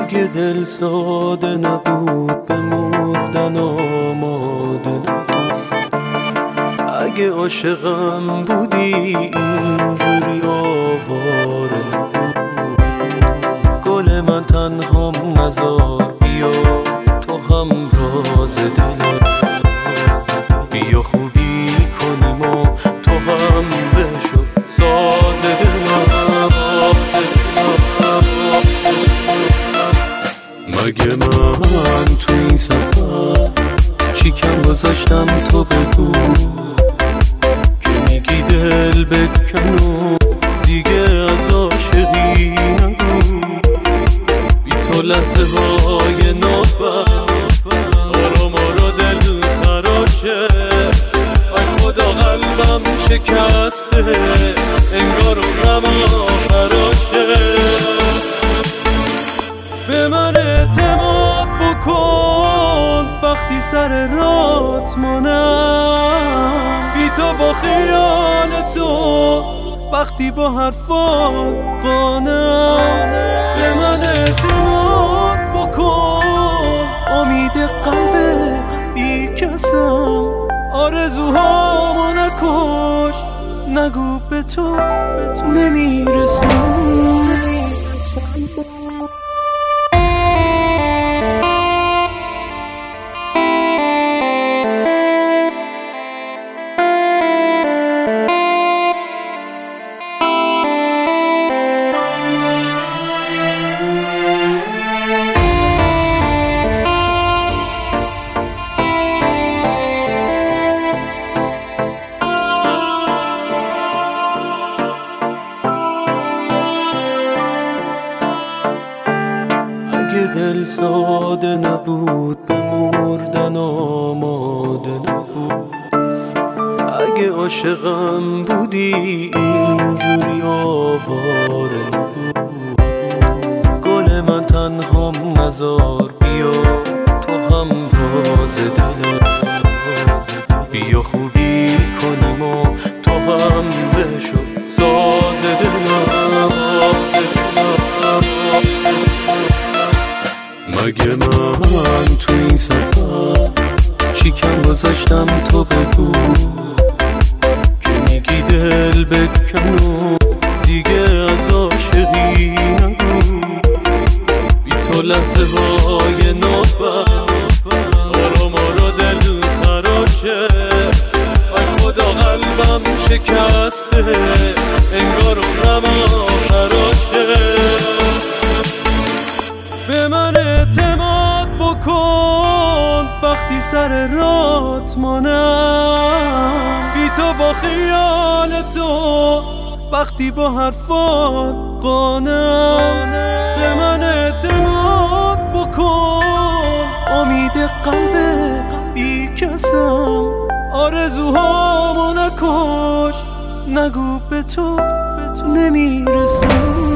اگه دل ساده نبود به مردن آماده نبود، اگه عاشقم بودی اینجوری آواره نبود. گل من تنهام نزار، بیا تو هم راز دلم، بیا خوبی کنیم و تو هم بشو ساز دلم. مگه من تو این سفر چی کم گذاشتم تو بگو، که میگی دل بکن و دیگه از عاشقی نگو. بی تو لحظه های نوبت آرام آرا دل خراشه، ای خدا قلبم شکسته انگار غم آخراشه. به من اعتماد بکن وقتی سر رات مانم، بی تو با خیال تو وقتی با حرفات قانم. به من اعتماد بکن امید قلب بی کسم، آرزوهامو نکش نگو به تو نمیرسم. اگه دل ساده نبود به مردن آماده نبود، اگه عاشقم بودی اینجوری آواره نبود. گل من تنهام نزار، بیا تو هم راز دلم، بیا خوبی کنیم و تو هم بشو ساز دلم. مگه من تو این سفر چی کم گذاشتم تو بگو، که میگی دل بکن و دیگه از عاشقی نگو. بی تو لحظه های نوبت آرام آرا دل خراشه، ای خدا قلبم شکسته انگار غم آخراشه. به من اعتماد بکن وقتی سر رات مانم، بی تو با خیال تو وقتی با حرفات قانم. به من اعتماد بکن امید قلب بی کسم، آرزوهامو نکش نگو به تو نمیرسم.